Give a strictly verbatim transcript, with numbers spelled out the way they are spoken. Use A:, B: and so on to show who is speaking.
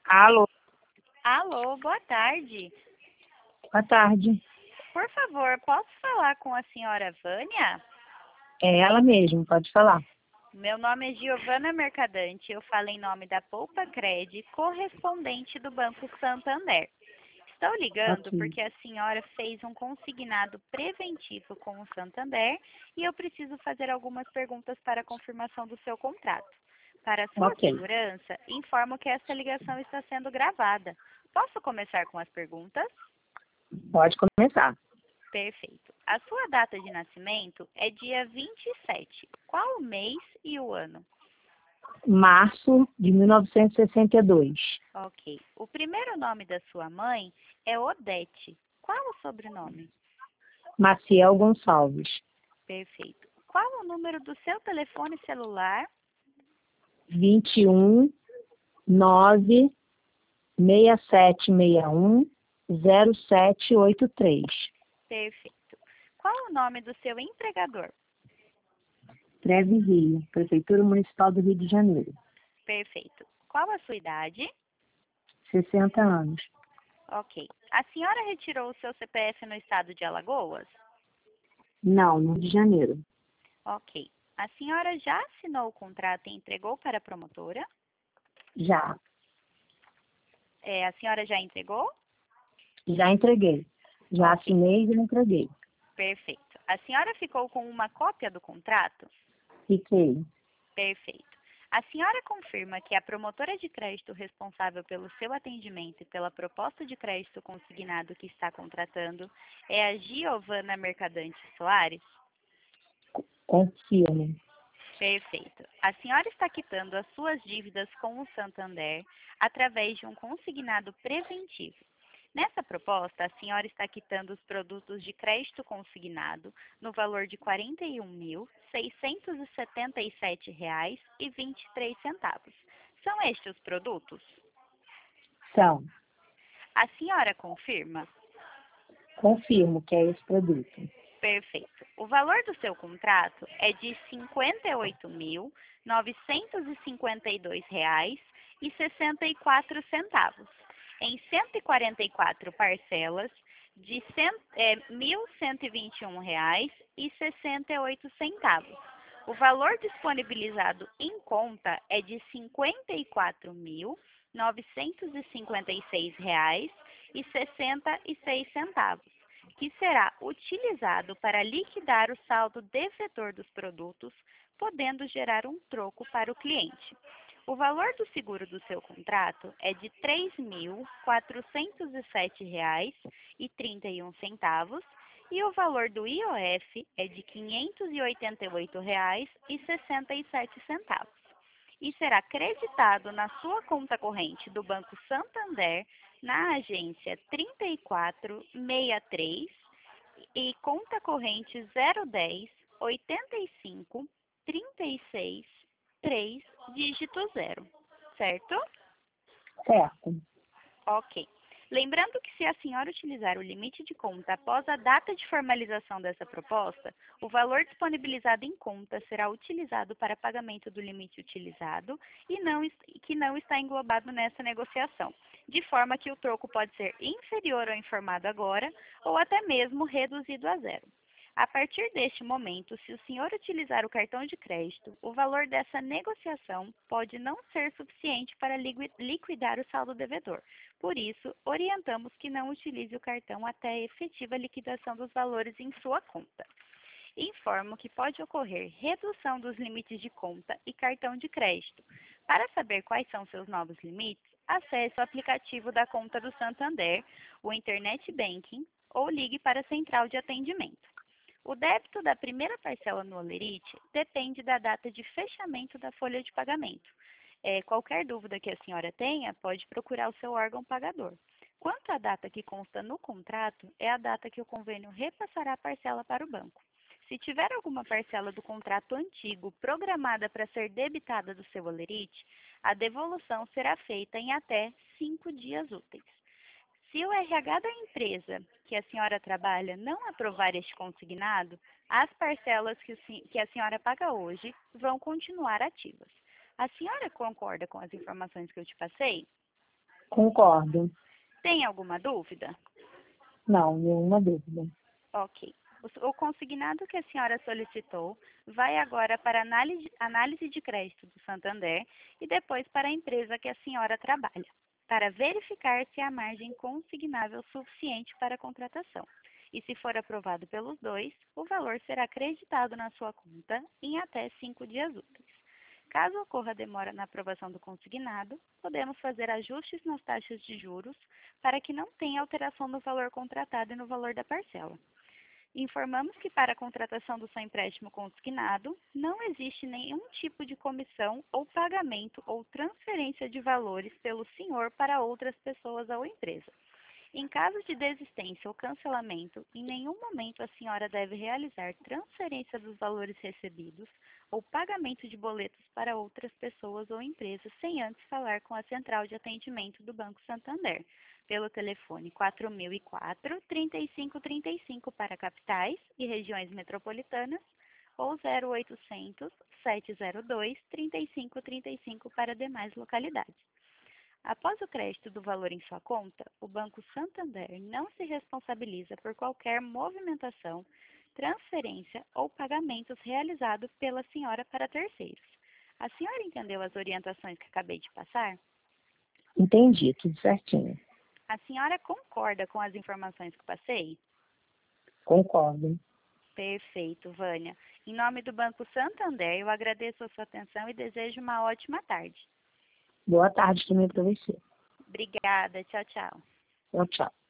A: Alô,
B: Alô, boa tarde.
A: boa tarde.
B: Por favor, posso falar com a senhora Vânia?
A: É ela mesmo, pode falar.
B: Meu nome é Giovana Mercadante, eu falo em nome da Poupa Cred, correspondente do Banco Santander. Estou ligando
A: Ok,
B: porque a senhora fez um consignado preventivo com o Santander e eu preciso fazer algumas perguntas para a confirmação do seu contrato. Para sua
A: ok.
B: segurança, informo que essa ligação está sendo gravada. Posso começar com as perguntas?
A: Pode começar.
B: Perfeito. A sua data de nascimento é dia vinte e sete. Qual o mês e o ano?
A: Março de mil novecentos e sessenta e dois.
B: Ok. O primeiro nome da sua mãe é Odete. Qual o sobrenome?
A: Maciel Gonçalves.
B: Perfeito. Qual o número do seu telefone celular?
A: vinte e um, nove, seis sete seis um, zero sete oito três.
B: Perfeito. Qual o nome do seu empregador?
A: Treve Rio, Prefeitura Municipal do Rio de Janeiro.
B: Perfeito. Qual a sua idade?
A: sessenta anos.
B: Ok. A senhora retirou o seu C P F no estado de Alagoas?
A: Não, no Rio de Janeiro.
B: Ok. A senhora já assinou o contrato e entregou para a promotora?
A: Já,
B: É, a senhora já entregou?
A: já entreguei. Já
B: Ok,
A: assinei e já entreguei.
B: perfeito. A senhora ficou com uma cópia do contrato?
A: Fiquei.
B: Perfeito. A senhora confirma que a promotora de crédito responsável pelo seu atendimento e pela proposta de crédito consignado que está contratando é a Giovana Mercadante Soares?
A: Confirmo.
B: Perfeito. A senhora está quitando as suas dívidas com o Santander através de um consignado preventivo. Nessa proposta, a senhora está quitando os produtos de crédito consignado no valor de quarenta e um mil, seiscentos e setenta e sete reais e vinte e três centavos. São estes os produtos?
A: São.
B: A senhora confirma?
A: Confirmo que é esse produto.
B: Perfeito. O valor do seu contrato é de cinquenta e oito mil, novecentos e cinquenta e dois reais e sessenta e quatro centavos, em cento e quarenta e quatro parcelas de é, mil cento e vinte e um reais e sessenta e oito centavos. O valor disponibilizado em conta é de cinquenta e quatro mil, novecentos e cinquenta e seis reais e sessenta e seis centavos, que será utilizado para liquidar o saldo devedor dos produtos, podendo gerar um troco para o cliente. O valor do seguro do seu contrato é de três mil quatrocentos e sete reais e trinta e um centavos e o valor do I O F é de quinhentos e oitenta e oito reais e sessenta e sete centavos. E será creditado na sua conta corrente do Banco Santander na agência trinta e quatro sessenta e três e conta corrente zero dez, oitenta e cinco, trinta e seis, três, dígito zero, certo?
A: Certo.
B: Ok. Lembrando que se a senhora utilizar o limite de conta após a data de formalização dessa proposta, o valor disponibilizado em conta será utilizado para pagamento do limite utilizado e não, que não está englobado nessa negociação, de forma que o troco pode ser inferior ao informado agora ou até mesmo reduzido a zero. A partir deste momento, se o senhor utilizar o cartão de crédito, o valor dessa negociação pode não ser suficiente para liquidar o saldo devedor. Por isso, orientamos que não utilize o cartão até a efetiva liquidação dos valores em sua conta. Informo que pode ocorrer redução dos limites de conta e cartão de crédito. Para saber quais são seus novos limites, acesse o aplicativo da conta do Santander, o Internet Banking ou ligue para a central de atendimento. O débito da primeira parcela no Olerite depende da data de fechamento da folha de pagamento. É, qualquer dúvida que a senhora tenha, pode procurar o seu órgão pagador. Quanto à data que consta no contrato, é a data que o convênio repassará a parcela para o banco. Se tiver alguma parcela do contrato antigo programada para ser debitada do seu Olerite, a devolução será feita em até cinco dias úteis. Se o R H da empresa que a senhora trabalha não aprovar este consignado, as parcelas que, o, que a senhora paga hoje vão continuar ativas. A senhora concorda com as informações que eu te passei?
A: Concordo.
B: Tem alguma dúvida?
A: Não, nenhuma dúvida.
B: Ok. O, o consignado que a senhora solicitou vai agora para análise, análise de crédito do Santander e depois para a empresa que a senhora trabalha, para verificar se há margem consignável suficiente para a contratação. E se for aprovado pelos dois, o valor será creditado na sua conta em até cinco dias úteis. Caso ocorra demora na aprovação do consignado, podemos fazer ajustes nas taxas de juros para que não tenha alteração no valor contratado e no valor da parcela. Informamos que para a contratação do seu empréstimo consignado, não existe nenhum tipo de comissão ou pagamento ou transferência de valores pelo senhor para outras pessoas ou empresa. Em caso de desistência ou cancelamento, em nenhum momento a senhora deve realizar transferência dos valores recebidos ou pagamento de boletos para outras pessoas ou empresas sem antes falar com a central de atendimento do Banco Santander, pelo telefone quatro mil e quatro, trinta e cinco trinta e cinco para capitais e regiões metropolitanas ou zero oitocentos, sete zero dois, trinta e cinco trinta e cinco para demais localidades. Após o crédito do valor em sua conta, o Banco Santander não se responsabiliza por qualquer movimentação, transferência ou pagamentos realizados pela senhora para terceiros. A senhora entendeu as orientações que acabei de passar?
A: Entendi, tudo certinho.
B: A senhora concorda com as informações que passei?
A: Concordo.
B: Perfeito, Vânia. Em nome do Banco Santander, eu agradeço a sua atenção e desejo uma ótima tarde.
A: Boa tarde também para você.
B: Obrigada. Tchau, tchau.
A: Tchau, tchau.